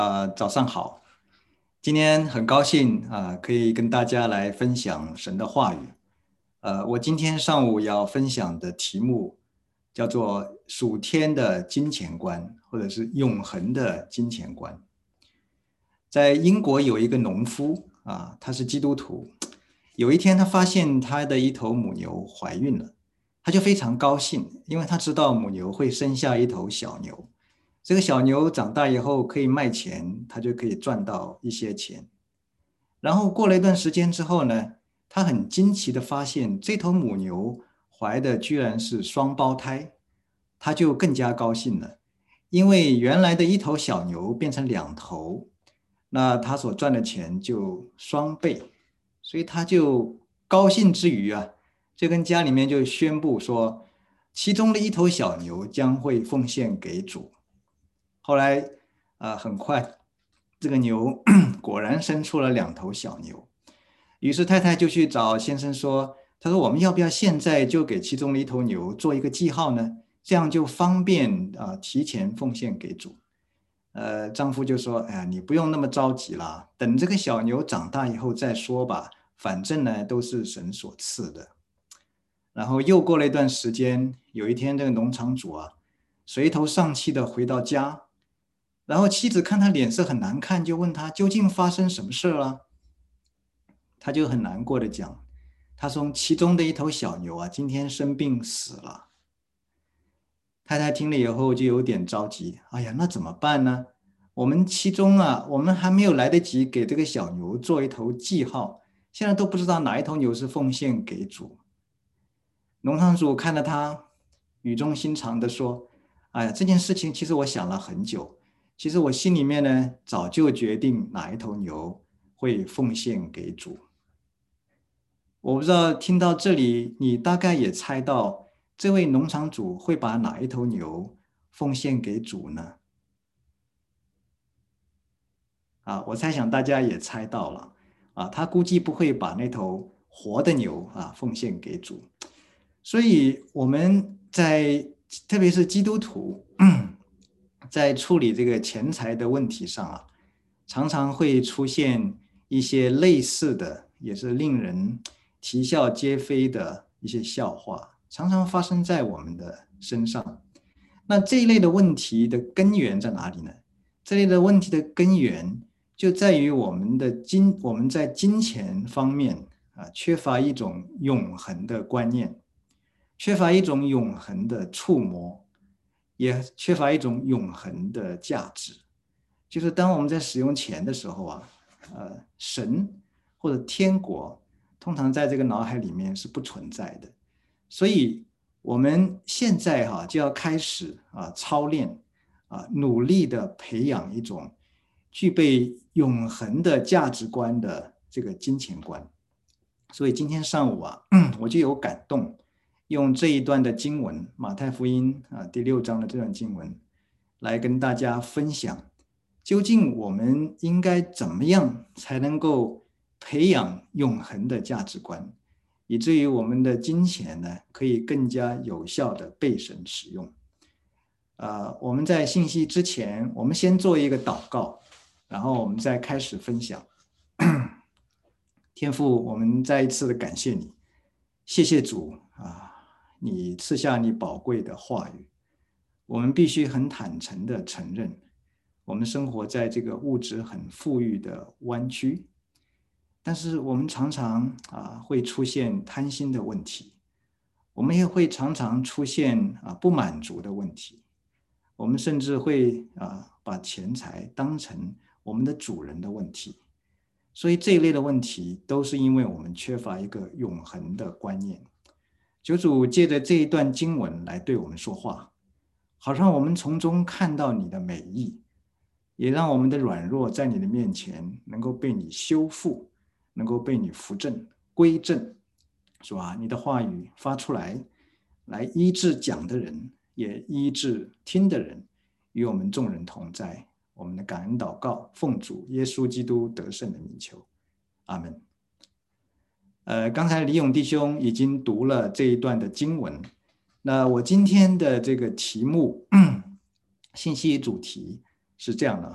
早上好，今天很高兴可以跟大家来分享神的话语。我今天上午要分享的题目叫做属天的金钱观，或者是永恒的金钱观。在英国有一个农夫他是基督徒，有一天他发现他的一头母牛怀孕了，他就非常高兴，因为他知道母牛会生下一头小牛。这个小牛长大以后可以卖钱，他就可以赚到一些钱。然后过了一段时间之后呢，他很惊奇的发现这头母牛怀的居然是双胞胎，他就更加高兴了，因为原来的一头小牛变成两头，那他所赚的钱就双倍，所以他就高兴之余就跟家里面就宣布说，其中的一头小牛将会奉献给主。后来很快这个牛果然生出了两头小牛，于是太太就去找先生说，他说我们要不要现在就给其中的一头牛做一个记号呢？这样就方便提前奉献给主。丈夫就说，哎呀，你不用那么着急啦，等这个小牛长大以后再说吧，反正呢都是神所赐的。然后又过了一段时间，有一天这个农场主垂头丧气的回到家，然后妻子看他脸色很难看，就问他究竟发生什么事了。他就很难过的讲，他说其中的一头小牛今天生病死了。太太听了以后就有点着急，哎呀，那怎么办呢？我们其中我们还没有来得及给这个小牛做一头记号，现在都不知道哪一头牛是奉献给主。农场主看了他，语重心长的说，哎呀，这件事情其实我想了很久，其实我心里面呢早就决定哪一头牛会奉献给主。我不知道听到这里，你大概也猜到这位农场主会把哪一头牛奉献给主呢？我猜想大家也猜到了他估计不会把那头活的牛奉献给主。所以我们特别是基督徒在处理这个钱财的问题上常常会出现一些类似的，也是令人啼笑皆非的一些笑话，常常发生在我们的身上。那这一类的问题的根源在哪里呢？这类的问题的根源就在于我们在金钱方面缺乏一种永恒的观念，缺乏一种永恒的触摸，也缺乏一种永恒的价值。就是当我们在使用钱的时候神或者天国通常在这个脑海里面是不存在的。所以我们现在就要开始操练努力的培养一种具备永恒的价值观的这个金钱观。所以今天上午我就有感动，用这一段的经文，马太福音第6章的这段经文，来跟大家分享，究竟我们应该怎么样才能够培养永恒的价值观，以至于我们的金钱呢，可以更加有效的被神使用。我们在信息之前，我们先做一个祷告，然后我们再开始分享。天父，我们再一次的感谢你，谢谢主你赐下你宝贵的话语。我们必须很坦诚的承认，我们生活在这个物质很富裕的湾区，但是我们常常会出现贪心的问题，我们也会常常出现不满足的问题，我们甚至会把钱财当成我们的主人的问题。所以这一类的问题都是因为我们缺乏一个永恒的观念。求主借着这一段经文来对我们说话，好让我们从中看到你的美意，也让我们的软弱在你的面前能够被你修复，能够被你扶正归正。主你的话语发出来，来医治讲的人，也医治听的人，与我们众人同在。我们的感恩祷告，奉主耶稣基督得胜的名求，阿们。刚才李勇弟兄已经读了这一段的经文，那我今天的这个题目信息主题是这样的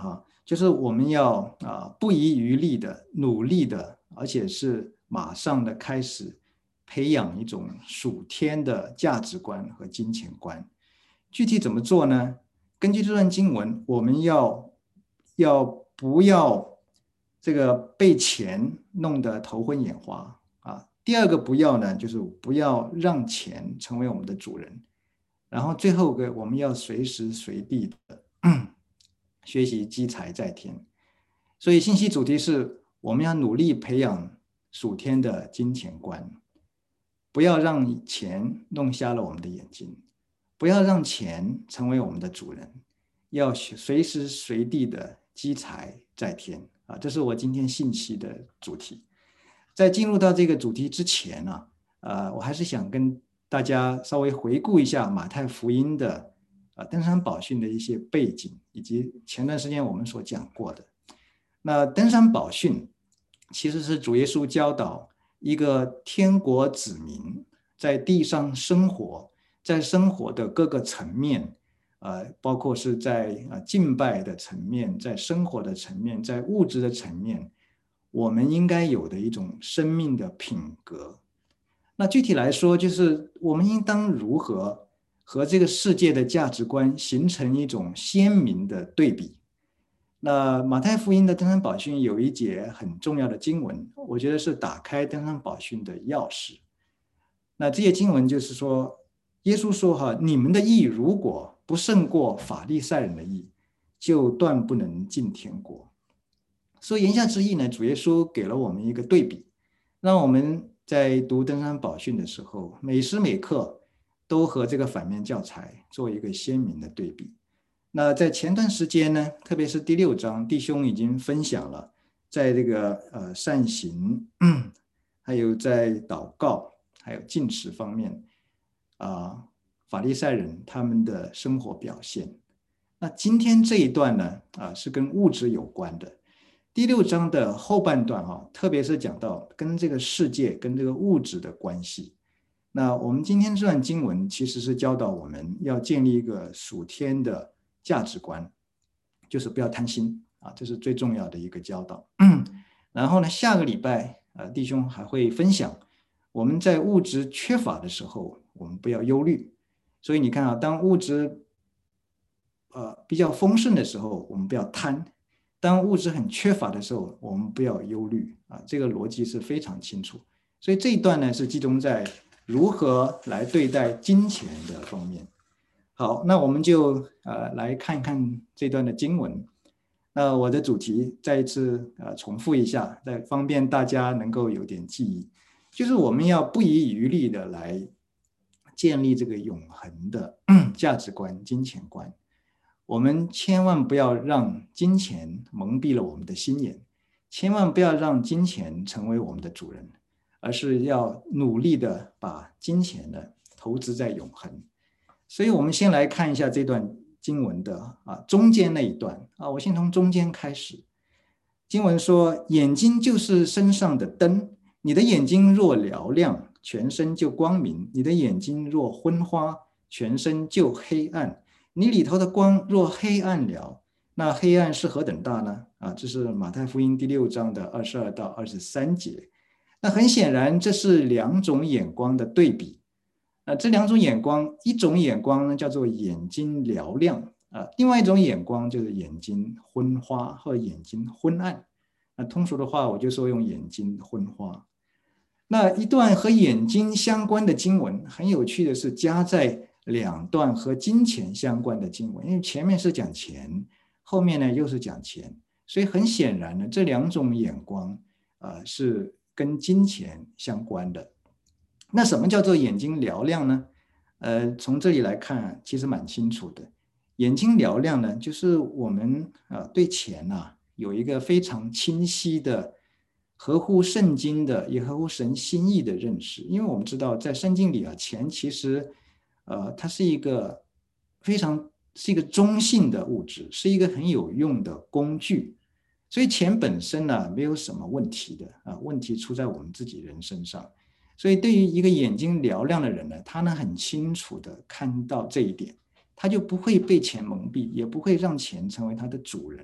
就是我们要不遗余力的努力的，而且是马上的开始培养一种属天的价值观和金钱观。具体怎么做呢？根据这段经文，我们要不要这个被钱弄得头昏眼花啊？第二个不要呢，就是不要让钱成为我们的主人。然后最后个，我们要随时随地的学习积财在天。所以信息主题是我们要努力培养属天的金钱观，不要让钱弄瞎了我们的眼睛，不要让钱成为我们的主人，要随时随地的积财在天啊！这是我今天信息的主题。在进入到这个主题之前呢，我还是想跟大家稍微回顾一下马太福音的登山宝训的一些背景，以及前段时间我们所讲过的。那登山宝训其实是主耶稣教导一个天国子民在地上生活，在生活的各个层面，包括是在敬拜的层面，在生活的层面，在物质的层面，我们应该有的一种生命的品格。那具体来说，就是我们应当如何和这个世界的价值观形成一种鲜明的对比。那马太福音的登山宝训有一节很重要的经文，我觉得是打开登山宝训的钥匙。那这些经文就是说，耶稣说你们的义如果不胜过法利赛人的义，就断不能进天国。所以言下之意呢，主耶稣给了我们一个对比，让我们在读登山宝训的时候，每时每刻都和这个反面教材做一个鲜明的对比。那在前段时间呢，特别是第6章，弟兄已经分享了在这个善行，还有在祷告，还有禁食方面，法利赛人他们的生活表现。那今天这一段呢，是跟物质有关的。第6章的后半段特别是讲到跟这个世界、跟这个物质的关系。那我们今天这段经文其实是教导我们要建立一个属天的价值观，就是不要贪心这是最重要的一个教导。然后呢，下个礼拜弟兄还会分享我们在物质缺乏的时候，我们不要忧虑。所以你看当物质比较丰盛的时候，我们不要贪；当物质很缺乏的时候，我们不要忧虑这个逻辑是非常清楚。所以这一段呢，是集中在如何来对待金钱的方面。好，那我们就来看看这段的经文。那我的主题再一次重复一下，再方便大家能够有点记忆，就是我们要不遗余力的来建立这个永恒的价值观、金钱观。我们千万不要让金钱蒙蔽了我们的心眼，千万不要让金钱成为我们的主人，而是要努力的把金钱呢投资在永恒。所以我们先来看一下这段经文的中间那一段我先从中间开始。经文说，眼睛就是身上的灯，你的眼睛若嘹亮，全身就光明；你的眼睛若昏花，全身就黑暗。你里头的光若黑暗了，那黑暗是何等大呢？这是马太福音第6章的22到23节。那很显然，这是两种眼光的对比。这两种眼光，一种眼光呢叫做眼睛嘹亮另外一种眼光就是眼睛昏花或眼睛昏暗。那通俗的话，我就说用眼睛昏花。那一段和眼睛相关的经文，很有趣的是加在2段和金钱相关的经文，因为前面是讲钱，后面呢又是讲钱，所以很显然呢，这两种眼光是跟金钱相关的。那什么叫做眼睛嘹亮呢？从这里来看其实蛮清楚的。眼睛嘹亮呢，就是我们对钱有一个非常清晰的、合乎圣经的，也合乎神心意的认识。因为我们知道，在圣经里钱其实它是一个中性的物质，是一个很有用的工具。所以钱本身没有什么问题的问题出在我们自己人身上。所以对于一个眼睛嘹亮的人呢，他很清楚的看到这一点，他就不会被钱蒙蔽，也不会让钱成为他的主人。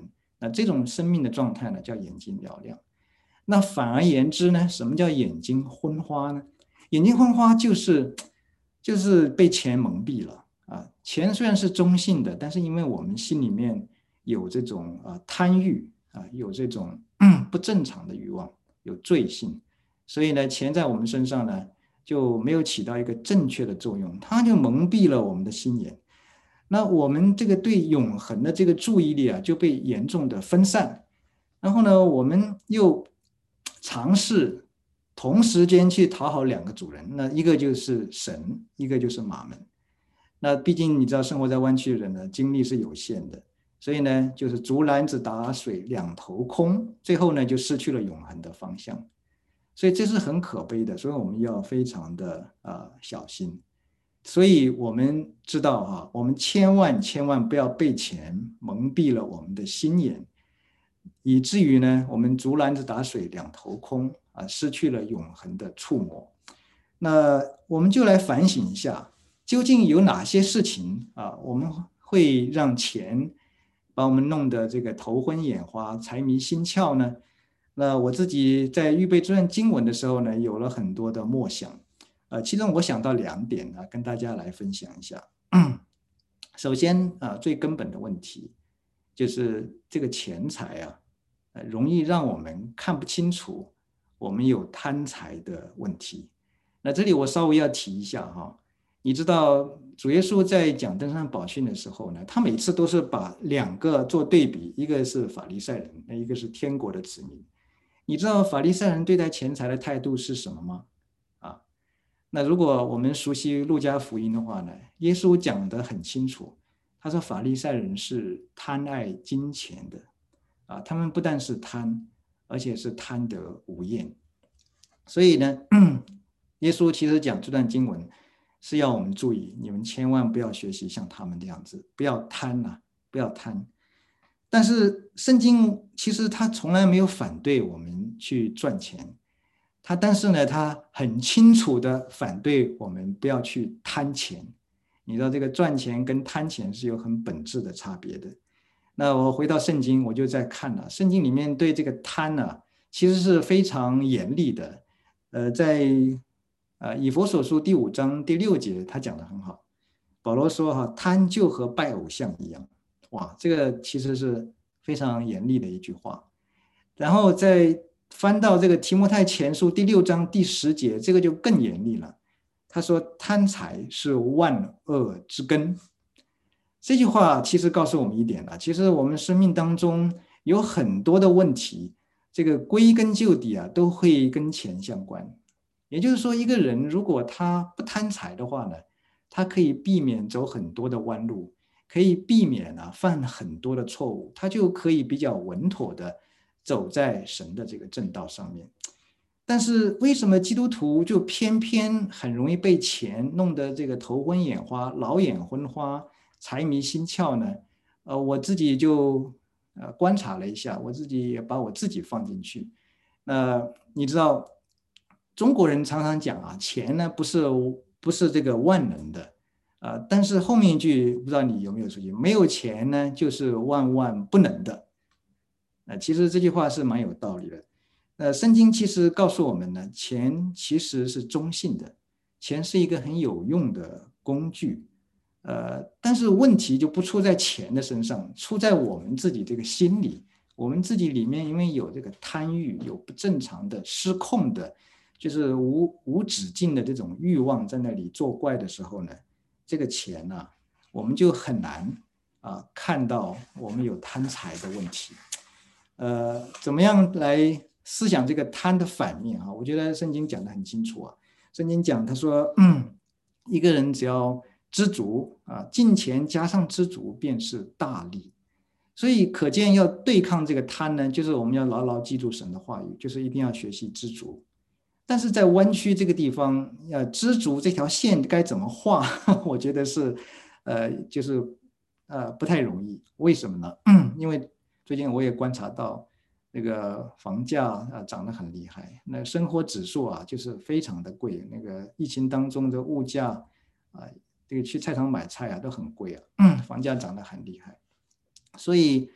那这种生命的状态呢，叫眼睛嘹亮。那反而言之呢，什么叫眼睛昏花呢？眼睛昏花就是被钱蒙蔽了啊。钱虽然是中性的，但是因为我们心里面有这种贪欲啊，有这种不正常的欲望，有罪性，所以呢，钱在我们身上呢就没有起到一个正确的作用，它就蒙蔽了我们的心眼。那我们这个对永恒的这个注意力啊，就被严重的分散。然后呢，我们又尝试同时间去讨好两个主人，那一个就是神，一个就是马门。那毕竟你知道，生活在湾区的人呢，精力是有限的，所以呢，就是竹篮子打水两头空，最后呢，就失去了永恒的方向。所以这是很可悲的，所以我们要非常的小心。所以我们知道我们千万千万不要被钱蒙蔽了我们的心眼，以至于呢，我们竹篮子打水两头空失去了永恒的触摸。那我们就来反省一下，究竟有哪些事情我们会让钱把我们弄得这个头昏眼花、财迷心窍呢？那我自己在预备这段经文的时候呢，有了很多的默想，其中我想到2点跟大家来分享一下。首先最根本的问题就是这个钱财容易让我们看不清楚我们有贪财的问题。那这里我稍微要提一下你知道主耶稣在讲登山宝训的时候呢，他每次都是把2个做对比，一个是法利赛人，一个是天国的子民。你知道法利赛人对待钱财的态度是什么吗？那如果我们熟悉路加福音的话呢，耶稣讲得很清楚，他说法利赛人是贪爱金钱的他们不但是贪，而且是贪得无厌。所以呢，耶稣其实讲这段经文是要我们注意，你们千万不要学习像他们的样子，不要贪不要贪。但是圣经其实他从来没有反对我们去赚钱，但是呢，他很清楚的反对我们不要去贪钱。你知道这个赚钱跟贪钱是有很本质的差别的。那我回到圣经，我就在看圣经里面对这个贪其实是非常严厉的。在以弗所书第5章第6节，他讲得很好。保罗说贪就和拜偶像一样。哇，这个其实是非常严厉的一句话。然后再翻到这个提摩太前书第6章第10节，这个就更严厉了。他说贪财是万恶之根。这句话其实告诉我们一点其实我们生命当中有很多的问题，这个归根究底都会跟钱相关。也就是说，一个人如果他不贪财的话呢，他可以避免走很多的弯路，可以避免犯很多的错误，他就可以比较稳妥的走在神的这个正道上面。但是为什么基督徒就偏偏很容易被钱弄得这个头昏眼花、老眼昏花、财迷心窍呢？我自己就观察了一下，我自己也把我自己放进去。你知道中国人常常讲钱呢不是这个万能的但是后面一句不知道你有没有注意，没有钱呢就是万万不能的。其实这句话是蛮有道理的。圣经其实告诉我们呢，钱其实是中性的，钱是一个很有用的工具。但是问题就不出在钱的身上，出在我们自己这个心里。我们自己里面因为有这个贪欲，有不正常的、失控的，就是无止境的这种欲望在那里作怪的时候呢，这个钱我们就很难看到我们有贪财的问题。怎么样来思想这个贪的反面我觉得圣经讲得很清楚圣经讲他说一个人只要知足金钱加上知足便是大利。所以可见要对抗这个贪呢，就是我们要牢牢记住神的话语，就是一定要学习知足。但是在湾区这个地方知足这条线该怎么画我觉得是就是不太容易。为什么呢？因为最近我也观察到那个房价涨得很厉害，那生活指数就是非常的贵。那个疫情当中的物价这个去菜场买菜都很贵房价涨得很厉害。所以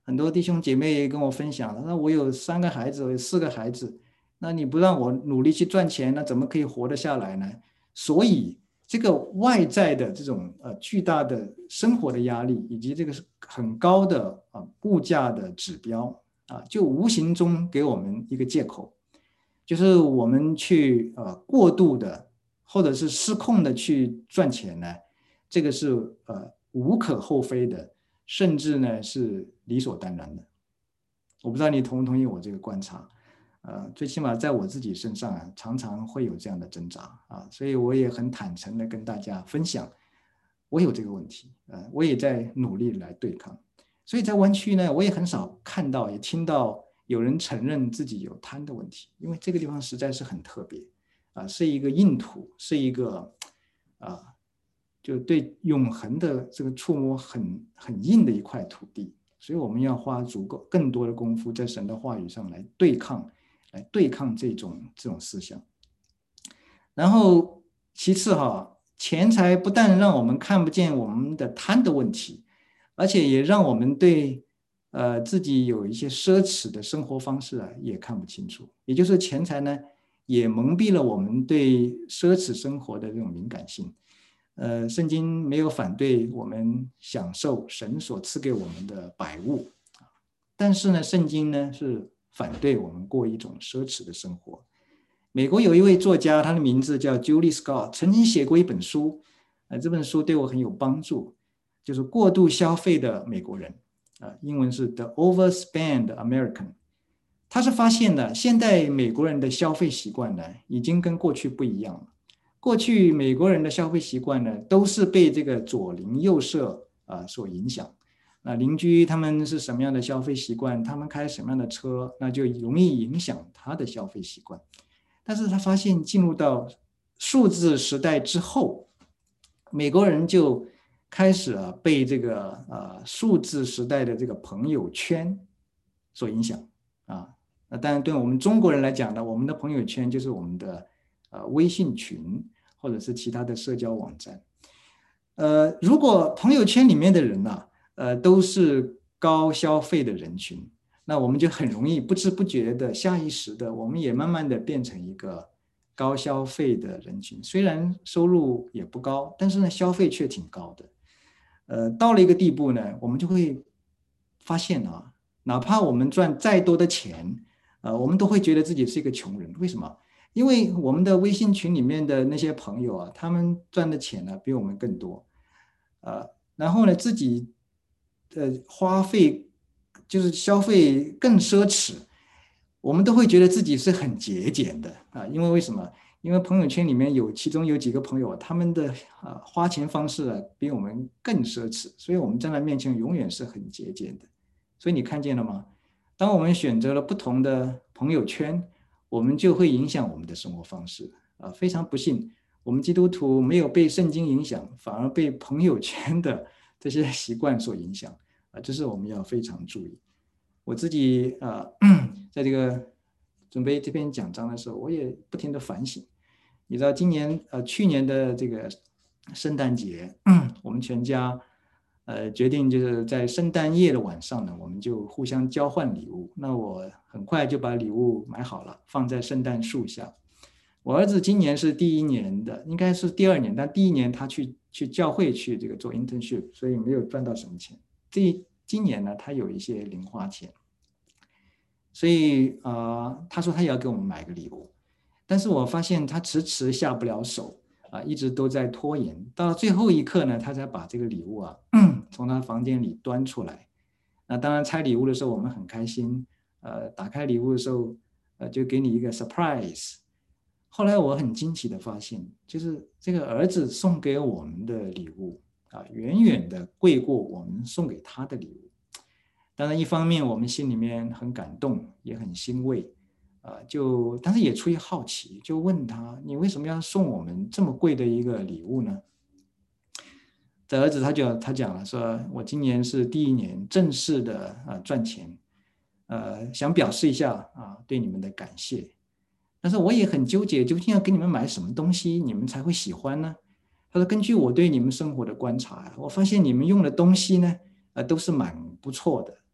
很多弟兄姐妹也跟我分享了，那我有3个孩子，我有4个孩子，那你不让我努力去赚钱，那怎么可以活得下来呢？所以这个外在的这种巨大的生活的压力，以及这个很高的物价的指标就无形中给我们一个借口，就是我们去过度的或者是失控的去赚钱呢，这个是无可厚非的，甚至呢是理所当然的。我不知道你同不同意我这个观察。最起码在我自己身上常常会有这样的挣扎所以我也很坦诚的跟大家分享，我有这个问题我也在努力来对抗。所以在湾区呢，我也很少看到也听到有人承认自己有贪的问题，因为这个地方实在是很特别是一个硬土，是一个就对永恒的这个触摸很硬的一块土地，所以我们要花更多的功夫在神的话语上来对抗这种思想。然后其次钱财不但让我们看不见我们的贪的问题，而且也让我们对自己有一些奢侈的生活方式也看不清楚。也就是钱财呢，也蒙蔽了我们对奢侈生活的这种敏感性。圣经没有反对我们享受神所赐给我们的百物，但是呢，圣经呢是反对我们过一种奢侈的生活。美国有一位作家，他的名字叫 Julie Scott， 曾经写过一本书，这本书对我很有帮助，就是过度消费的美国人，英文是 The Overspend American。他是发现的，现代美国人的消费习惯呢，已经跟过去不一样了。过去美国人的消费习惯呢，都是被这个左邻右舍所影响。那邻居他们是什么样的消费习惯，他们开什么样的车，那就容易影响他的消费习惯。但是他发现进入到数字时代之后，美国人就开始被这个数字时代的这个朋友圈所影响那当然对我们中国人来讲呢，我们的朋友圈就是我们的微信群或者是其他的社交网站。如果朋友圈里面的人都是高消费的人群，那我们就很容易不知不觉的下意识的，我们也慢慢的变成一个高消费的人群。虽然收入也不高，但是呢消费却挺高的。到了一个地步呢，我们就会发现哪怕我们赚再多的钱我们都会觉得自己是一个穷人。为什么？因为我们的微信群里面的那些朋友他们赚的钱比我们更多然后呢自己花费就是消费更奢侈，我们都会觉得自己是很节俭的因为为什么？因为朋友圈里面其中有几个朋友他们的花钱方式比我们更奢侈，所以我们在他面前永远是很节俭的。所以你看见了吗？当我们选择了不同的朋友圈，我们就会影响我们的生活方式非常不幸，我们基督徒没有被圣经影响，反而被朋友圈的这些习惯所影响这是我们要非常注意。我自己在这个准备这篇讲章的时候，我也不停的反省。你知道去年的这个圣诞节我们全家决定就是在圣诞夜的晚上呢，我们就互相交换礼物。那我很快就把礼物买好了，放在圣诞树下。我儿子今年是第1年的，应该是第2年，但第1年他去教会去这个做 internship， 所以没有赚到什么钱。今年呢，他有一些零花钱，所以他说他也要给我们买个礼物，但是我发现他迟迟下不了手一直都在拖延，到了最后一刻呢，他才把这个礼物从他房间里端出来。那当然拆礼物的时候我们很开心打开礼物的时候就给你一个 surprise。 后来我很惊奇的发现，就是这个儿子送给我们的礼物远远的贵过我们送给他的礼物。当然一方面我们心里面很感动也很欣慰但是也出于好奇，就问他，你为什么要送我们这么贵的一个礼物呢？这儿子他讲了，说我今年是第1年正式的赚钱想表示一下对你们的感谢。但是我也很纠结，究竟要给你们买什么东西你们才会喜欢呢？他说根据我对你们生活的观察我发现你们用的东西呢都是蛮不错的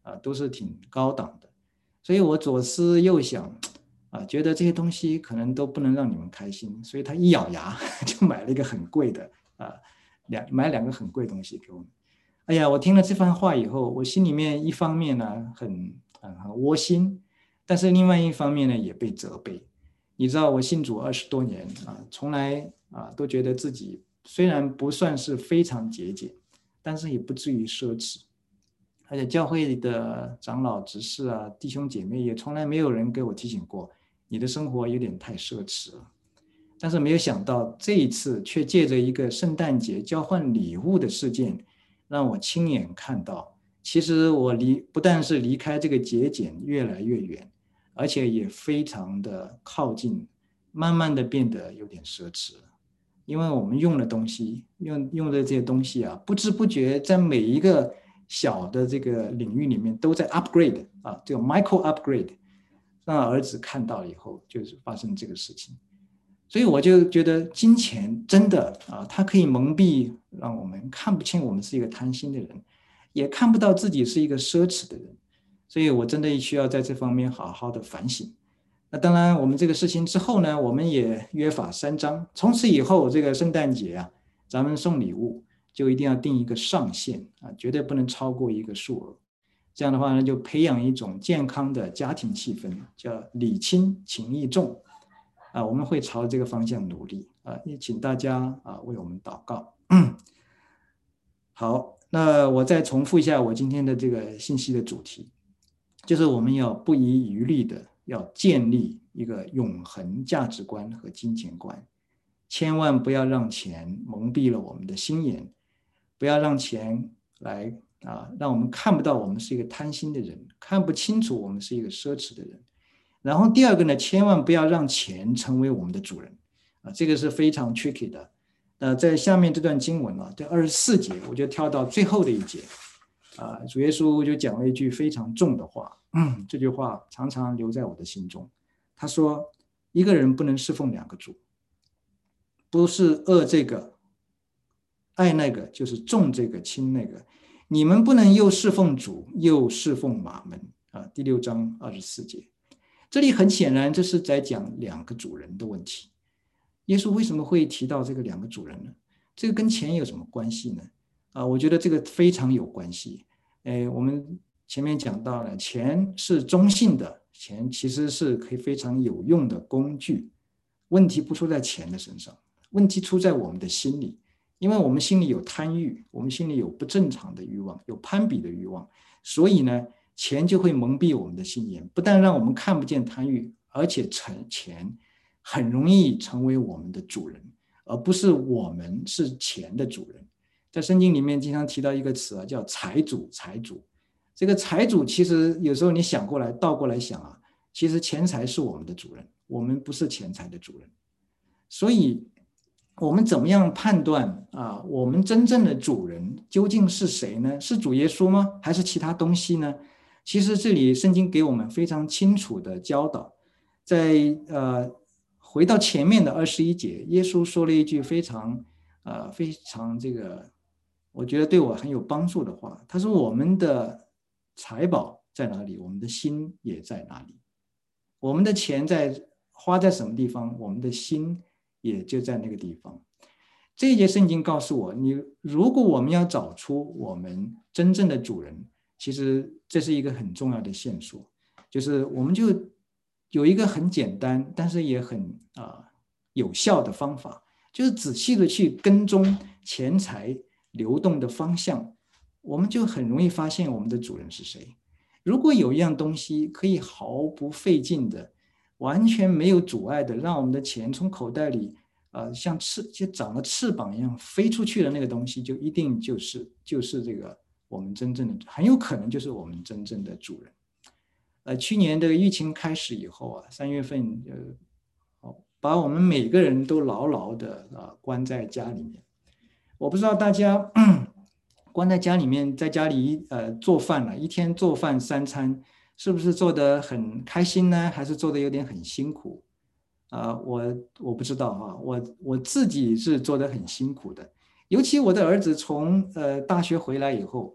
都是挺高档的。所以我左思右想觉得这些东西可能都不能让你们开心，所以他一咬牙就买了一个很贵的买2个很贵的东西给我们。哎呀，我听了这番话以后，我心里面一方面呢很窝心，但是另外一方面呢也被责备。你知道我信主20多年从来都觉得自己虽然不算是非常节俭，但是也不至于奢侈。而且教会的长老执事弟兄姐妹也从来没有人给我提醒过，你的生活有点太奢侈了。但是没有想到这一次却借着一个圣诞节交换礼物的事件，让我亲眼看到，其实我不但是离开这个节俭越来越远，而且也非常的靠近，慢慢的变得有点奢侈了。因为我们用的东西，用的这些东西不知不觉在每一个小的这个领域里面都在 upgrade 这个 micro upgrade， 让儿子看到以后，就是发生这个事情。所以我就觉得金钱真的它可以蒙蔽，让我们看不清我们是一个贪心的人，也看不到自己是一个奢侈的人。所以我真的需要在这方面好好的反省。那当然，我们这个事情之后呢，我们也约法三章，从此以后这个圣诞节咱们送礼物就一定要定一个上限绝对不能超过一个数额。这样的话呢，就培养一种健康的家庭气氛，叫礼轻情意重我们会朝这个方向努力也请大家为我们祷告。好，那我再重复一下我今天的这个信息的主题，就是我们要不遗余力的要建立一个永恒价值观和金钱观，千万不要让钱蒙蔽了我们的心眼，不要让钱来让我们看不到我们是一个贪心的人，看不清楚我们是一个奢侈的人。然后第二个呢，千万不要让钱成为我们的主人这个是非常 tricky 的。在下面这段经文这24节，我就跳到最后的一节主耶稣就讲了一句非常重的话，这句话常常留在我的心中。他说，一个人不能侍奉2个主，不是恶这个爱那个，就是重这个轻那个。你们不能又侍奉主又侍奉马门第6章24节。这里很显然这是在讲2个主人的问题。耶稣为什么会提到这个2个主人呢？这个跟钱有什么关系呢？我觉得这个非常有关系。我们前面讲到了，钱是中性的，钱其实是可以非常有用的工具。问题不出在钱的身上，问题出在我们的心里，因为我们心里有贪欲，我们心里有不正常的欲望，有攀比的欲望，所以呢，钱就会蒙蔽我们的心眼，不但让我们看不见贪欲，而且钱很容易成为我们的主人，而不是我们是钱的主人。在圣经里面经常提到一个词叫财主。这个财主其实有时候你想过来倒过来想其实钱财是我们的主人，我们不是钱财的主人。所以我们怎么样判断我们真正的主人究竟是谁呢？是主耶稣吗？还是其他东西呢？其实这里圣经给我们非常清楚的教导。在回到前面的21节，耶稣说了一句非常这个我觉得对我很有帮助的话。他说，我们的财宝在哪里，我们的心也在哪里。我们的钱花在什么地方，我们的心也就在那个地方。这一节圣经告诉我，如果我们要找出我们真正的主人，其实这是一个很重要的线索，就是我们就有一个很简单但是也很有效的方法，就是仔细的去跟踪钱财流动的方向，我们就很容易发现我们的主人是谁。如果有一样东西可以毫不费劲的，完全没有阻碍的让我们的钱从口袋里像长了翅膀一样飞出去的那个东西，就一定就是这个我们真正的，很有可能就是我们真正的主人。去年的疫情开始以后3月份把我们每个人都牢牢的关在家里面。我不知道大家关在家里面，在家里做饭了，一天做饭3餐，是不是做得很开心呢？还是做得有点很辛苦？我不知道我自己是做得很辛苦的。尤其我的儿子从大学回来以后，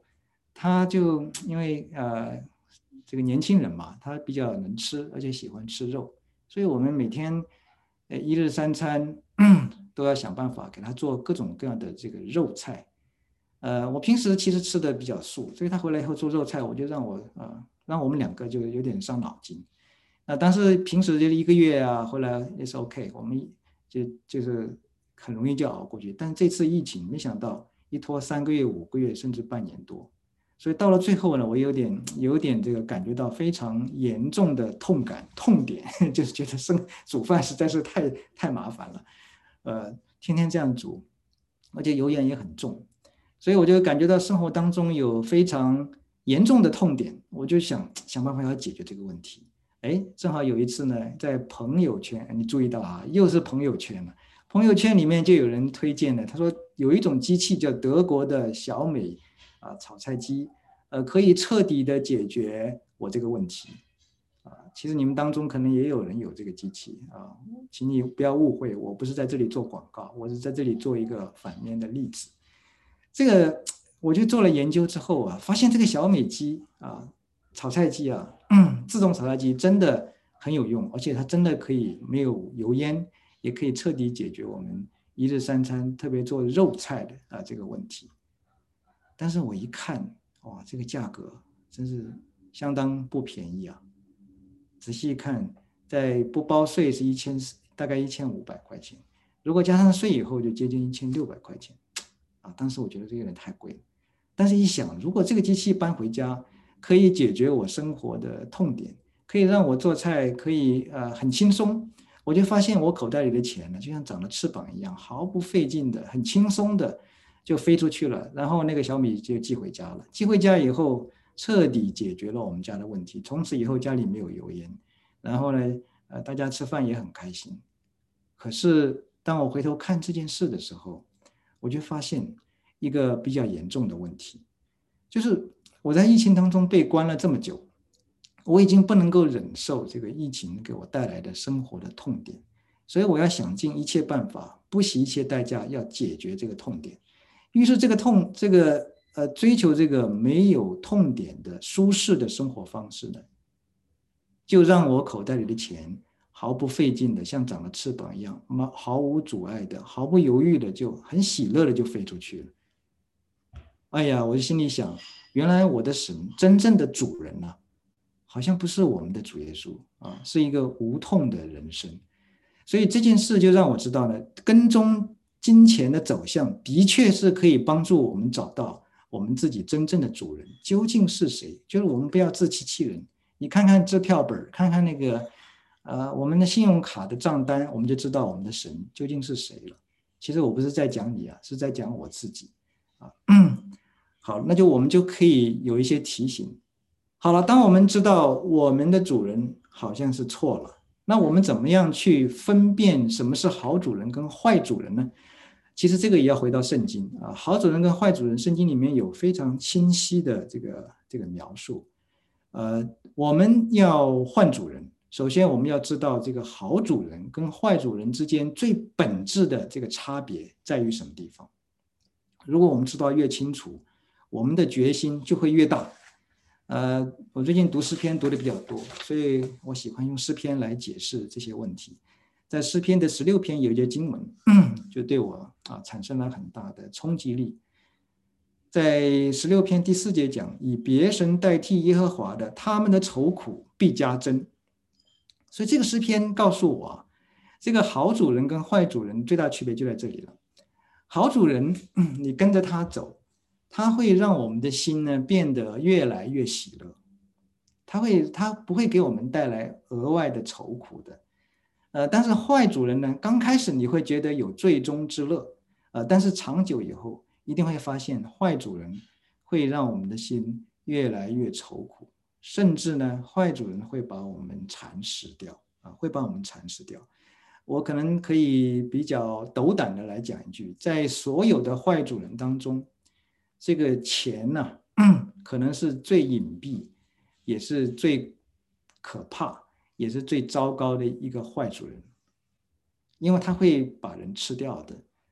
他就因为这个年轻人嘛，他比较能吃，而且喜欢吃肉，所以我们每天一日三餐都要想办法给他做各种各样的这个肉菜。我平时其实吃的比较素，所以他回来以后做肉菜，我就让我们两个就有点伤脑筋。但是平时就1个月啊，回来也是 OK，我们就是很容易就熬过去。但是这次疫情，没想到一拖3个月、5个月，甚至半年多，所以到了最后呢，我有点这个感觉到非常严重的痛点，就是觉得煮饭实在是太麻烦了，天天这样煮，而且油盐也很重，所以我就感觉到生活当中有非常严重的痛点，我就想办法要解决这个问题。哎，正好有一次呢，在朋友圈，你注意到啊，又是朋友圈了。朋友圈里面就有人推荐的，他说有一种机器叫德国的小美炒菜机，可以彻底的解决我这个问题。其实你们当中可能也有人有这个机器啊，请你不要误会，我不是在这里做广告，我是在这里做一个反面的例子。这个我就做了研究之后啊，发现这个小美机炒菜机自动炒菜机真的很有用，而且它真的可以没有油烟，也可以彻底解决我们一日三餐，特别做肉菜的这个问题。但是我一看，哇，这个价格真是相当不便宜啊！仔细一看，在不包税是大概1500块钱，如果加上税以后就接近1600块钱当时我觉得这有点太贵了。但是一想，如果这个机器搬回家，可以解决我生活的痛点，可以让我做菜可以很轻松，我就发现我口袋里的钱呢，就像长了翅膀一样，毫不费劲的、很轻松的就飞出去了。然后那个小米就寄回家了，寄回家以后彻底解决了我们家的问题，从此以后家里没有油烟，然后呢，大家吃饭也很开心。可是当我回头看这件事的时候，我就发现一个比较严重的问题，就是我在疫情当中被关了这么久，我已经不能够忍受这个疫情给我带来的生活的痛点，所以我要想尽一切办法，不惜一切代价要解决这个痛点。于是追求这个没有痛点的舒适的生活方式呢，就让我口袋里的钱毫不费劲的，像长了翅膀一样，毫无阻碍的、毫不犹豫的，就很喜乐的就飞出去了。哎呀，我就心里想，原来我的神真正的主人呢，好像不是我们的主耶稣是一个无痛的人生。所以这件事就让我知道呢，跟踪金钱的走向的确是可以帮助我们找到我们自己真正的主人究竟是谁。就是我们不要自欺欺人，你看看支票本，看看那个我们的信用卡的账单，我们就知道我们的神究竟是谁了。其实我不是在讲你是在讲我自己啊。好，那我们就可以有一些提醒。好了，当我们知道我们的主人好像是错了，那我们怎么样去分辨什么是好主人跟坏主人呢？其实这个也要回到圣经好主人跟坏主人，圣经里面有非常清晰的这个描述。我们要换主人，首先我们要知道这个好主人跟坏主人之间最本质的这个差别在于什么地方。如果我们知道越清楚，我们的决心就会越大。我最近读诗篇读的比较多，所以我喜欢用诗篇来解释这些问题。在诗篇的16篇有一节经文，就对我产生了很大的冲击力。在16篇第4节讲，以别神代替耶和华的，他们的愁苦必加增。所以这个诗篇告诉我这个好主人跟坏主人最大区别就在这里了。好主人，你跟着他走，他会让我们的心呢变得越来越喜乐，他不会给我们带来额外的愁苦的。但是坏主人呢，刚开始你会觉得有罪中之乐，但是长久以后一定会发现坏主人会让我们的心越来越愁苦，甚至呢坏主人会把我们蚕食掉会把我们蚕食掉。我可能可以比较斗胆的来讲一句，在所有的坏主人当中，这个钱呢可能是最隐蔽，也是最可怕，也是最糟糕的一个坏主人，因为他会把人吃掉的。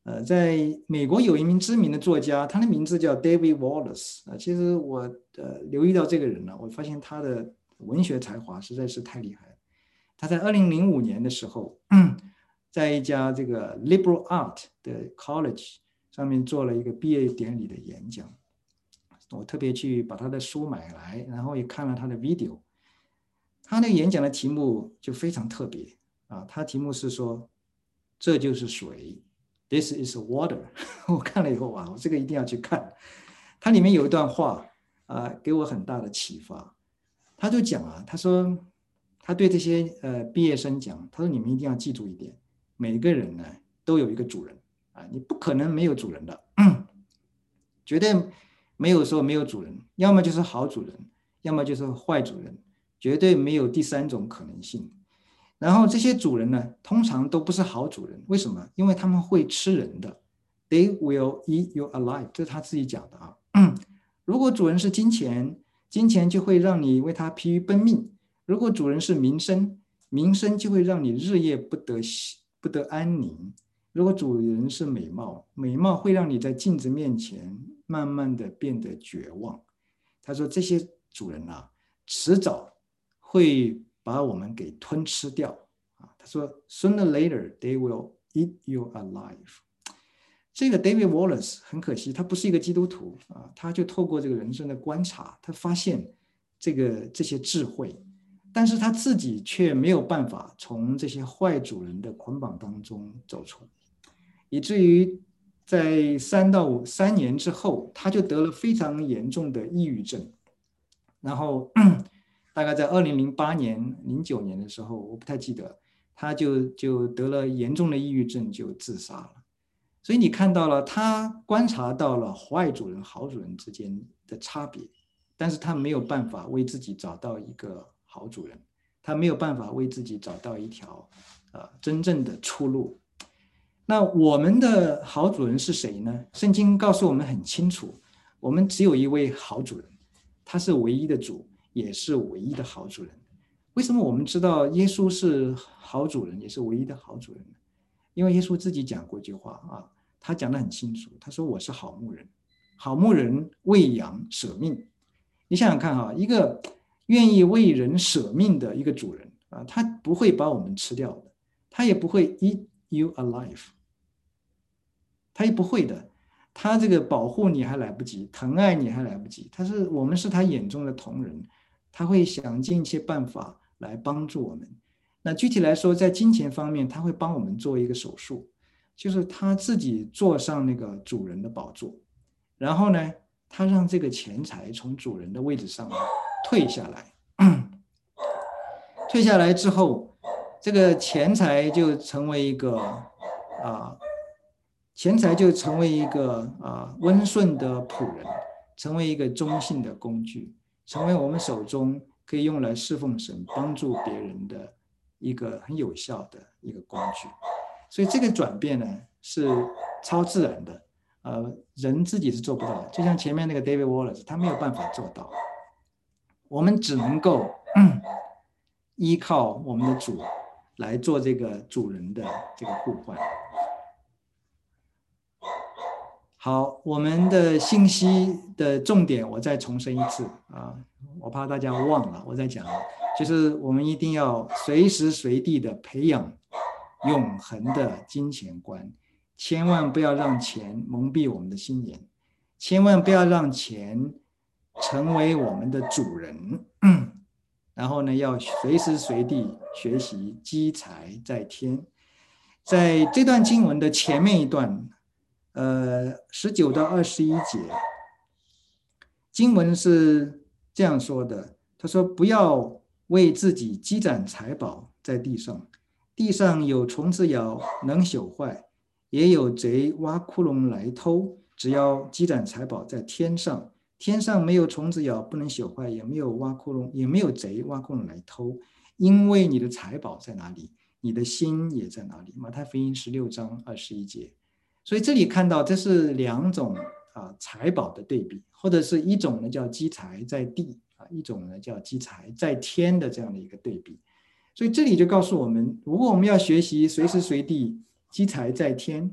在美国有一名知名的作家，他的名字叫 David Wallace 其实我留意到这个人呢，我发现他的文学才华实在是太厉害了。他在2005年的时候，在一家这个 liberal art 的 college 上面做了一个毕业典礼的演讲。我特别去把他的书买来，然后也看了他的 video。他那个演讲的题目就非常特别他题目是说，这就是水。This is water 我看了以后我这个一定要去看。它里面有一段话给我很大的启发。他就讲他说他对这些毕业生讲，他说你们一定要记住一点，每个人呢都有一个主人你不可能没有主人的，绝对没有说没有主人，要么就是好主人，要么就是坏主人，绝对没有第三种可能性。然后这些主人呢，通常都不是好主人，为什么？因为他们会吃人的 ，They will eat you alive， 这是他自己讲的如果主人是金钱，金钱就会让你为他疲于奔命；如果主人是名声，名声就会让你日夜不得安宁；如果主人是美貌，美貌会让你在镜子面前慢慢的变得绝望。他说这些主人迟早会把我们给吞吃掉他说 Sooner or later they will eat you alive。 这个 David Wallace 很可惜他不是一个基督徒他就透过这个人生的观察，他发现这些智慧，但是他自己却没有办法从这些坏主人的捆绑当中走出来，以至于在3年之后，他就得了非常严重的抑郁症。然后大概在2008年、09年的时候，我不太记得，他就得了严重的抑郁症，就自杀了。所以你看到了，他观察到了坏主人、好主人之间的差别，但是他没有办法为自己找到一个好主人，他没有办法为自己找到一条真正的出路。那我们的好主人是谁呢？圣经告诉我们很清楚，我们只有一位好主人，他是唯一的主，也是唯一的好主人。为什么我们知道耶稣是好主人，也是唯一的好主人呢？因为耶稣自己讲过一句话他讲得很清楚，他说我是好牧人，好牧人为羊舍命。你想想看一个愿意为人舍命的一个主人他不会把我们吃掉的，他也不会 eat you alive， 他也不会的。他这个保护你还来不及，疼爱你还来不及，我们是他眼中的同人，他会想尽一切办法来帮助我们。那具体来说，在金钱方面，他会帮我们做一个手术，就是他自己坐上那个主人的宝座，然后呢，他让这个钱财从主人的位置上退下来，退下来之后，这个钱财就成为一个温顺的仆人，成为一个忠信的工具，成为我们手中可以用来侍奉神、帮助别人的一个很有效的一个工具。所以这个转变呢是超自然的，人自己是做不到的。就像前面那个 David Wallace， 他没有办法做到，我们只能够依靠我们的主来做这个主人的这个互换。好，我们的信息的重点我再重申一次我怕大家忘了，我再讲就是我们一定要随时随地的培养永恒的金钱观，千万不要让钱蒙蔽我们的心眼，千万不要让钱成为我们的主人然后呢，要随时随地学习积财在天。在这段经文的前面一段19到21节，经文是这样说的，他说不要为自己积攒财宝在地上，地上有虫子咬能朽坏，也有贼挖窟窿来偷，只要积攒财宝在天上，天上没有虫子咬不能朽坏，也没有贼挖窟窿来偷，因为你的财宝在哪里，你的心也在哪里。马太福音16章21节。所以这里看到这是两种财宝的对比，或者是一种呢叫积财在地一种呢叫积财在天的这样的一个对比。所以这里就告诉我们，如果我们要学习随时随地积财在天，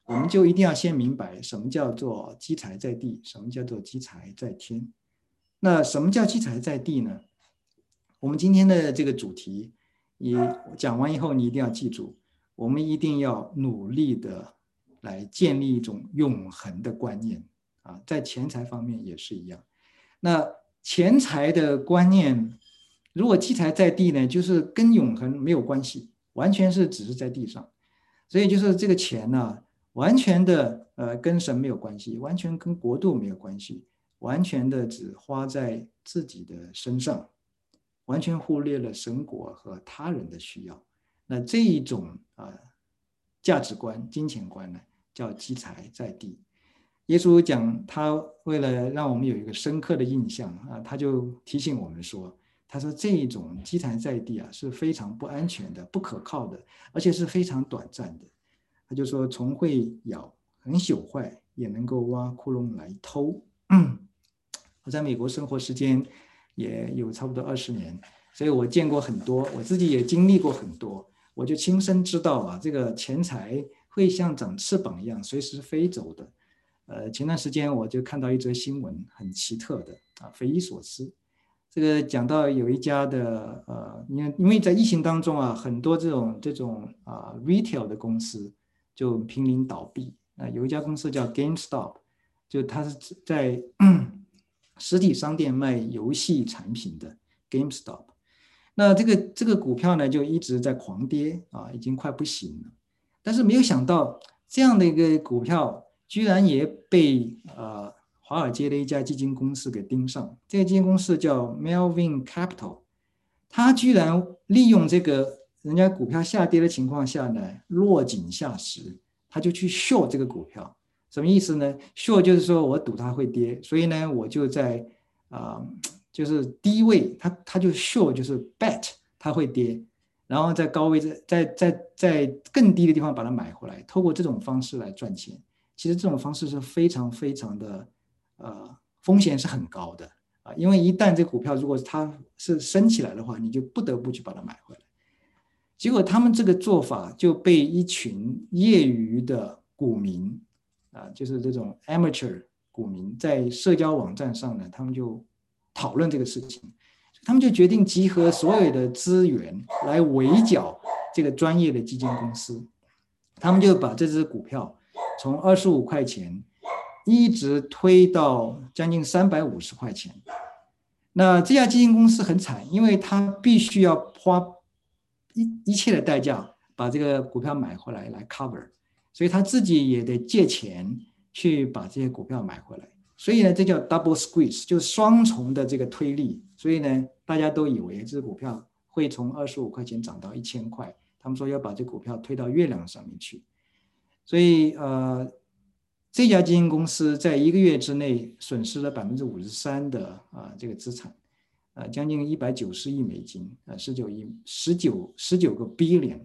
我们就一定要先明白什么叫做积财在地，什么叫做积财在天。那什么叫积财在地呢？我们今天的这个主题，你讲完以后，你一定要记住，我们一定要努力的来建立一种永恒的观念啊，在钱财方面也是一样。那钱财的观念，如果积财在地呢，就是跟永恒没有关系，完全是只是在地上。所以就是这个钱呢，完全的跟神没有关系，完全跟国度没有关系，完全的只花在自己的身上，完全忽略了神国和他人的需要。那这一种价值观、金钱观呢，叫积财在地。耶稣讲，他为了让我们有一个深刻的印象啊，他就提醒我们说，他说这一种积财在地啊是非常不安全的、不可靠的，而且是非常短暂的。他就说，虫会咬，很朽坏，也能够挖窟窿来偷。我在美国生活时间也有差不多20年，所以我见过很多，我自己也经历过很多，我就亲身知道啊，这个钱财会像长翅膀一样随时飞走的。前段时间我就看到一则新闻，很奇特的啊，匪夷所思。这个讲到有一家的因为在疫情当中啊，很多这种retail 的公司就濒临倒闭。有一家公司叫 GameStop， 就它是在实体商店卖游戏产品的 GameStop。那这个股票呢，就一直在狂跌啊，已经快不行了。但是没有想到，这样的一个股票居然也被华尔街的一家基金公司给盯上。这个基金公司叫 Melvin Capital， 他居然利用这个人家股票下跌的情况下呢，落井下石，他就去 short 这个股票。什么意思呢？ short 就是说我赌它会跌，所以呢我就在就是低位，他就 short 就是 bet 它会跌，然后在高位在更低的地方把它买回来，透过这种方式来赚钱。其实这种方式是非常非常的风险是很高的啊，因为一旦这股票如果它是升起来的话，你就不得不去把它买回来。结果他们这个做法就被一群业余的股民就是这种 amateur 股民在社交网站上呢，他们就讨论这个事情，他们就决定集合所有的资源来围剿这个专业的基金公司。他们就把这只股票从25块钱一直推到将近350块钱。那这家基金公司很惨，因为他必须要花一切的代价把这个股票买回来 cover， 所以他自己也得借钱去把这些股票买回来。所以呢，这叫 double squeeze， 就是双重的这个推力。所以呢，大家都以为这只股票会从25块钱涨到1000块，他们说要把这股票推到月亮上面去。所以这家基金公司在1个月之内损失了53%的这个资产，将近190亿美金，19个 billion。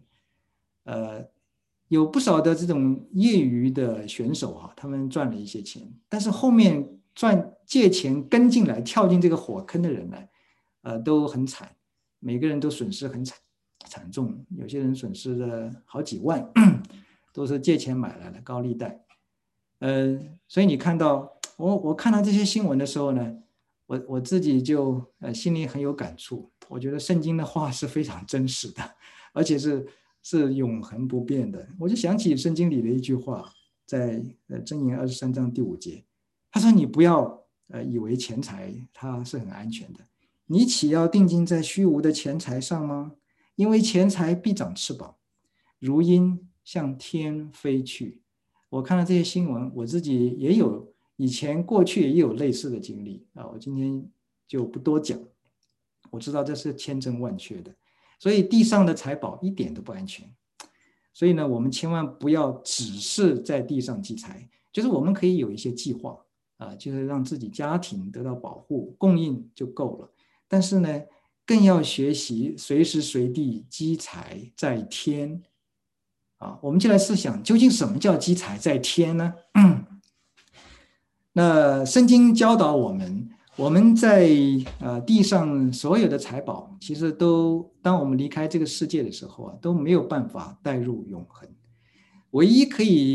有不少的这种业余的选手他们赚了一些钱，但是后面借钱跟进来跳进这个火坑的人呢，都很惨，每个人都损失很惨重，有些人损失了好几万，都是借钱买来的高利贷。所以你看到我看到这些新闻的时候呢，我自己就心里很有感触。我觉得圣经的话是非常真实的，而且是永恒不变的。我就想起圣经里的一句话，在箴言23章第5节，他说：“你不要以为钱财它是很安全的，你岂要定睛在虚无的钱财上吗？因为钱财必长翅膀，如鹰向天飞去。”我看到这些新闻，我自己也有，以前过去也有类似的经历我今天就不多讲。我知道这是千真万确的，所以地上的财宝一点都不安全。所以呢，我们千万不要只是在地上积财，就是我们可以有一些计划就是让自己家庭得到保护，供应就够了。但是呢，更要学习随时随地积财在天我们就来思想，究竟什么叫积财在天呢？那圣经教导我们，我们在地上所有的财宝，其实都当我们离开这个世界的时候都没有办法带入永恒。唯一可以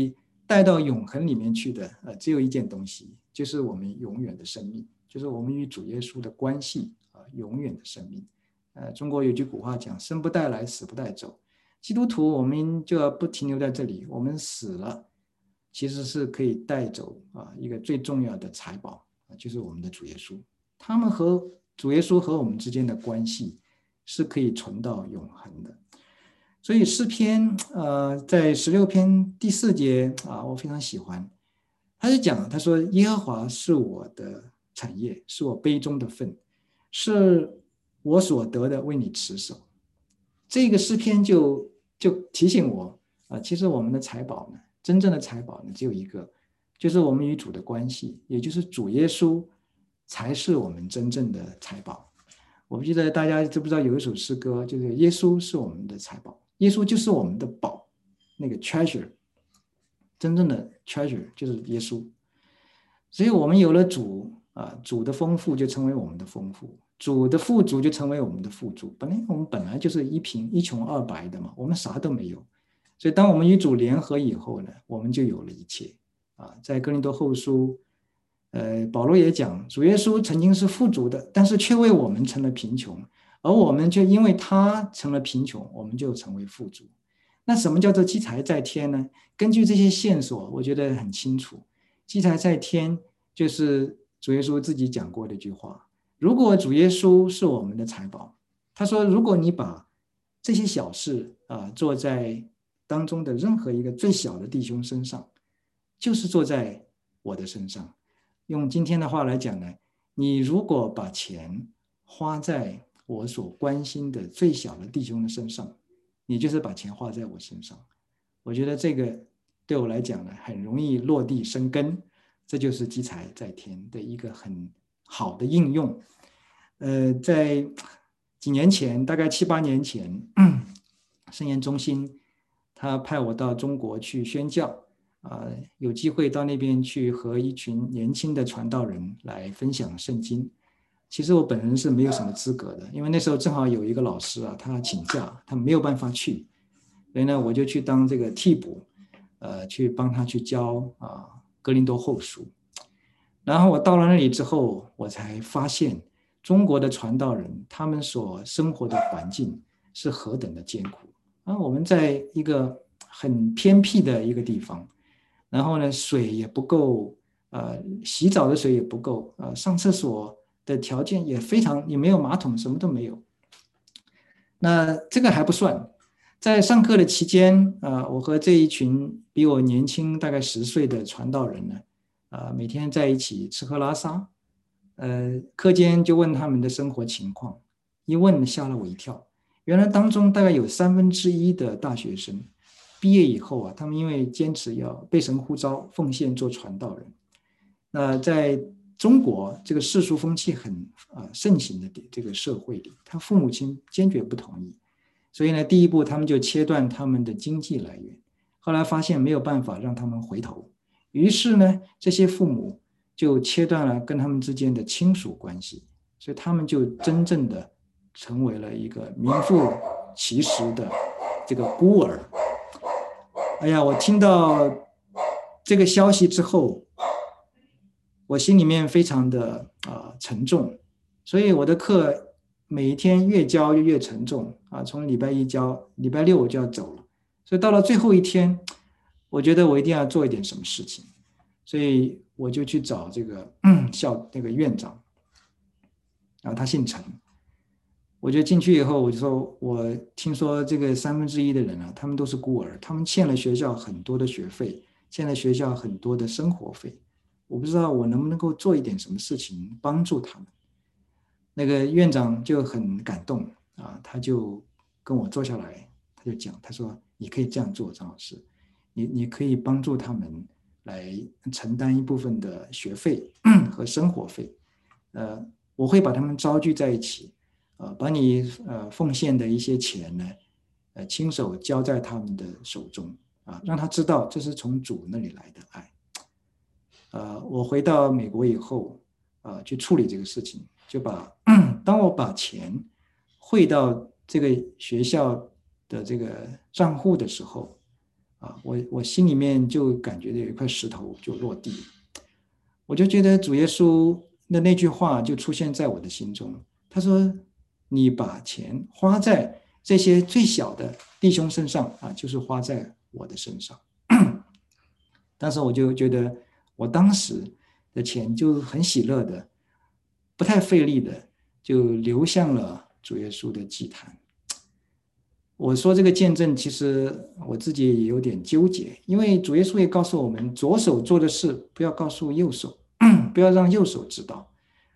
带到永恒里面去的，只有一件东西，就是我们永远的生命，就是我们与主耶稣的关系永远的生命。中国有句古话讲，生不带来，死不带走。基督徒我们就要不停留在这里，我们死了，其实是可以带走一个最重要的财宝，就是我们的主耶稣。他们和主耶稣和我们之间的关系是可以存到永恒的。所以诗篇在16篇第4节我非常喜欢。他就讲，他说耶和华是我的产业，是我杯中的份，是我所得的为你持守。这个诗篇就提醒我其实我们的财宝呢，真正的财宝呢只有一个，就是我们与主的关系，也就是主耶稣才是我们真正的财宝。我不记得大家知不知道有一首诗歌，就是耶稣是我们的财宝，耶稣就是我们的宝，那个 treasure， 真正的 treasure 就是耶稣。所以我们有了主主的丰富就成为我们的丰富，主的富足就成为我们的富足。我们本来就是一穷二白的嘛，我们啥都没有。所以当我们与主联合以后呢，我们就有了一切在哥林多后书保罗也讲，主耶稣曾经是富足的，但是却为我们成了贫穷，而我们就因为他成了贫穷，我们就成为富足。那什么叫做积财在天呢？根据这些线索，我觉得很清楚，积财在天就是主耶稣自己讲过的一句话，如果主耶稣是我们的财宝，他说如果你把这些小事做在当中的任何一个最小的弟兄身上，就是做在我的身上。用今天的话来讲呢，你如果把钱花在我所关心的最小的弟兄的身上，你就是把钱花在我身上。我觉得这个对我来讲呢，很容易落地生根，这就是积财在天的一个很好的应用。在几年前，大概7、8年前，圣言中心他派我到中国去宣教有机会到那边去和一群年轻的传道人来分享圣经。其实我本人是没有什么资格的，因为那时候正好有一个老师他请假，他没有办法去，所以呢我就去当这个替补去帮他去教哥林多后书。然后我到了那里之后，我才发现中国的传道人他们所生活的环境是何等的艰苦我们在一个很偏僻的一个地方，然后呢水也不够洗澡的水也不够上厕所的条件也非常，也没有马桶，什么都没有。那这个还不算，在上课的期间我和这一群比我年轻大概10岁的传道人呢每天在一起吃喝拉撒课间就问他们的生活情况，一问吓了我一跳，原来当中大概有1/3的大学生毕业以后他们因为坚持要被神呼召奉献做传道人。那在中国这个世俗风气很盛行的这个社会里，他父母亲坚决不同意，所以呢第一步他们就切断他们的经济来源，后来发现没有办法让他们回头，于是呢这些父母就切断了跟他们之间的亲属关系，所以他们就真正的成为了一个名副其实的这个孤儿。哎呀，我听到这个消息之后，我心里面非常的沉重，所以我的课每一天越教就越沉重从礼拜1教，礼拜6我就要走了，所以到了最后一天，我觉得我一定要做一点什么事情，所以我就去找这个那个院长，然后他姓陈，我就进去以后我就说，我听说这个1/3的人他们都是孤儿，他们欠了学校很多的学费，欠了学校很多的生活费，我不知道我能不能够做一点什么事情帮助他们。那个院长就很感动他就跟我坐下来，他就讲，他说你可以这样做，张老师，你可以帮助他们来承担一部分的学费和生活费我会把他们招聚在一起把你奉献的一些钱呢亲手交在他们的手中让他知道这是从主那里来的爱我回到美国以后去处理这个事情，就当我把钱汇到这个学校的这个账户的时候， 我心里面就感觉有一块石头就落地了，我就觉得主耶稣的那句话就出现在我的心中。他说：“你把钱花在这些最小的弟兄身上就是花在我的身上。”但是我就觉得，我当时的钱就很喜乐的，不太费力的，就流向了主耶稣的祭坛。我说这个见证，其实我自己也有点纠结，因为主耶稣也告诉我们，左手做的事不要告诉右手，不要让右手知道。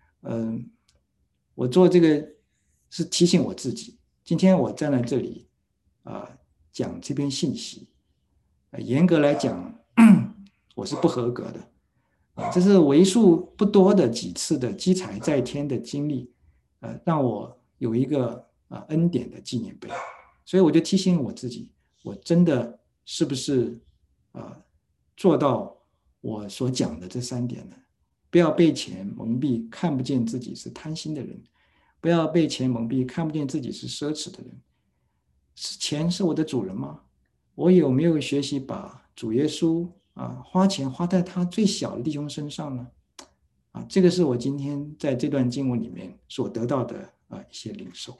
我做这个是提醒我自己，今天我站在这里讲这篇信息，严格来讲，我是不合格的。这是为数不多的几次的积财在天的经历，让我有一个恩典的纪念碑。所以我就提醒我自己，我真的是不是做到我所讲的这3点呢？不要被钱蒙蔽，看不见自己是贪心的人；不要被钱蒙蔽，看不见自己是奢侈的人。钱是我的主人吗？我有没有学习把主耶稣花钱花在他最小的弟兄身上呢？这个是我今天在这段经文里面所得到的一些领受。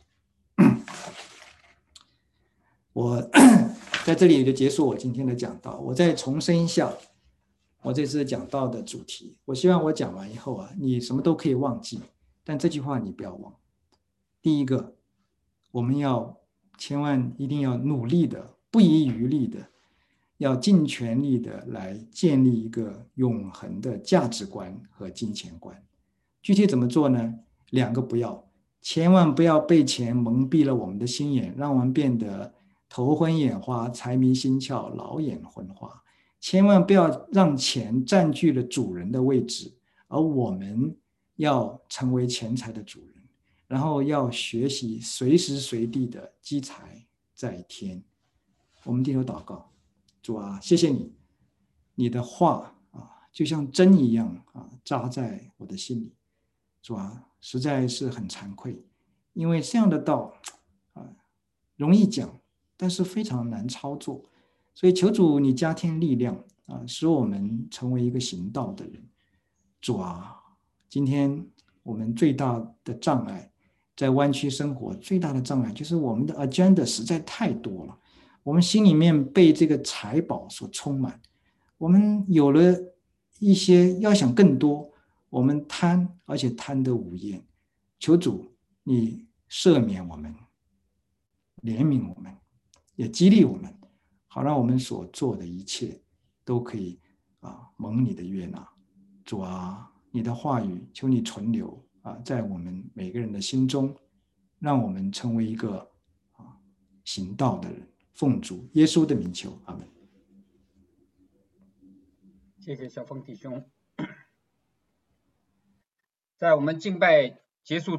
我在这里就结束我今天的讲道。我再重申一下我这次讲道的主题。我希望我讲完以后你什么都可以忘记，但这句话你不要忘。第一个，我们千万一定要努力的，不遗余力的，要尽全力的来建立一个永恒的价值观和金钱观。具体怎么做呢？2个不要，千万不要被钱蒙蔽了我们的心眼，让我们变得头昏眼花、财迷心窍、老眼昏花。千万不要让钱占据了主人的位置，而我们要成为钱财的主人，然后要学习随时随地的积财在天。我们低头祷告。主啊，谢谢你，你的话就像针一样扎在我的心里。主啊，实在是很惭愧，因为这样的道容易讲，但是非常难操作。所以求主你加添力量使我们成为一个行道的人。主啊，今天我们最大的障碍，在湾区生活最大的障碍就是我们的 agenda 实在太多了，我们心里面被这个财宝所充满，我们有了一些要想更多，我们贪，而且贪得无厌。求主你赦免我们，怜悯我们，也激励我们，好让我们所做的一切都可以蒙你的悦纳。主啊，你的话语求你存留在我们每个人的心中，让我们成为一个行道的人。奉主耶稣的名求，阿们。 谢谢小峰弟兄。在我们敬拜结束